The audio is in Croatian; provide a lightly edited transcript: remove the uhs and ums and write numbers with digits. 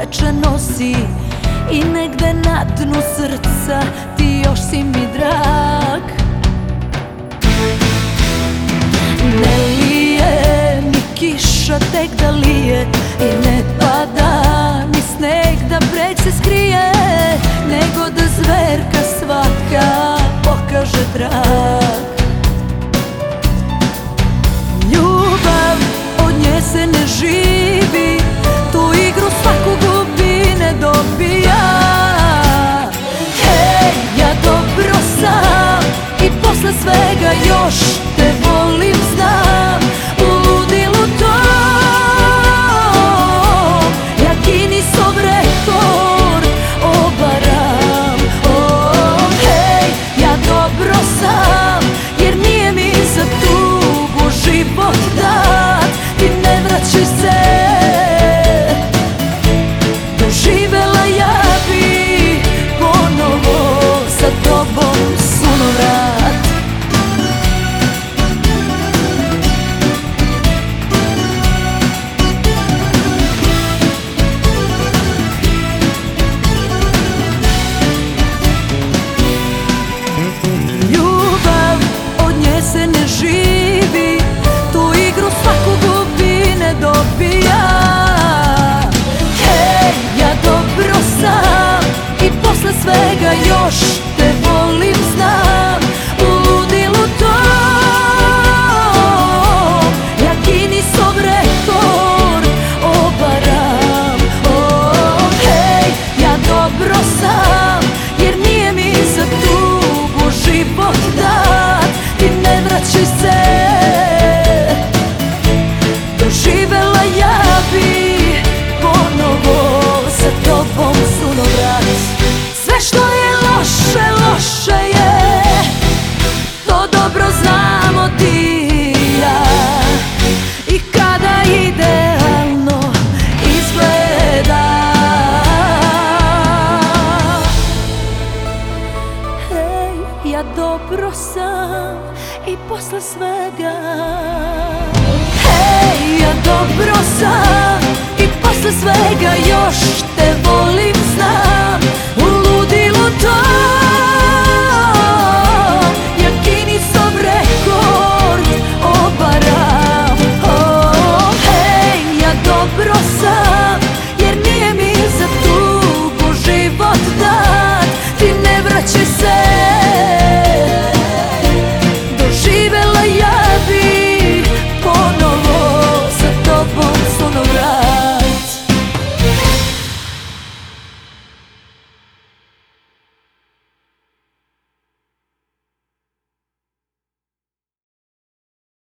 plača nosi i negde na dnu srca ti još si mi drag. Ne lije ni kiša tek da lije i ne pada ni sneg da breg se skrije, nego da zverka svaka pokaže trag. Ljubav, od nje se ne živi, tu igru svaku gubi, ne dobija. Hej, ja dobro sam i posle svega još te volim, znam. U ludilu tom ja Guinnessov rekord obaram. Oh, hej, ja dobro sam, jer nije mi za tugu život dat. Ti ne vraćaj se, doživela ja bi ponovo sa tobom sunovrat. Ljubav, od nje se ne živi, tu igru svaku gubi, ne dobija. Hej, ja dobro sam i posle svega još